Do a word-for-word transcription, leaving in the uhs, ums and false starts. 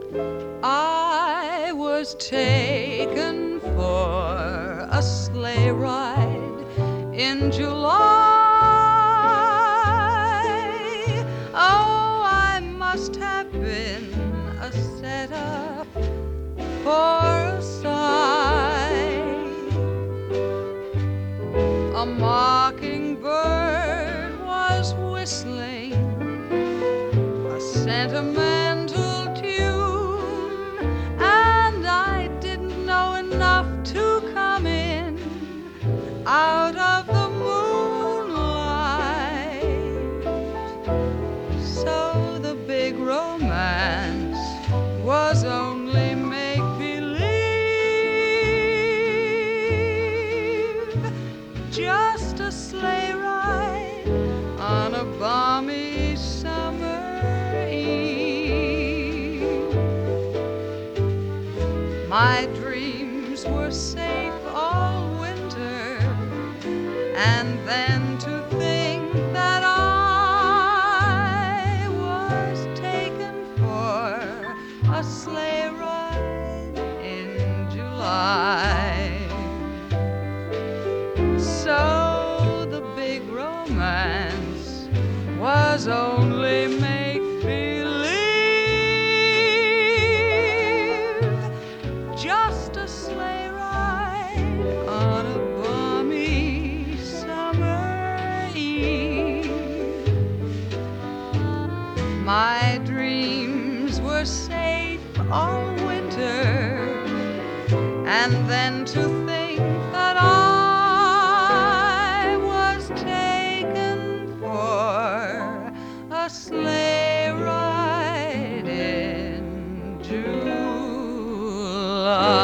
I was taken for a sleigh ride in July. Oh, I must have been a setup for a sign. A mockingbird was whistling a sentimental tune, and I didn't know enough to come in out of the moonlight. So the big romance was only make-believe, just a sleigh ride on a balmy summer eve. My dreams were safe all winter, and then to think that I was taken for a sleigh ride in July. So the big romance was only make-believe, just a sleigh ride on a balmy summer eve. My dreams were safe all winter, and then to think that I was taken for a sleigh ride in July.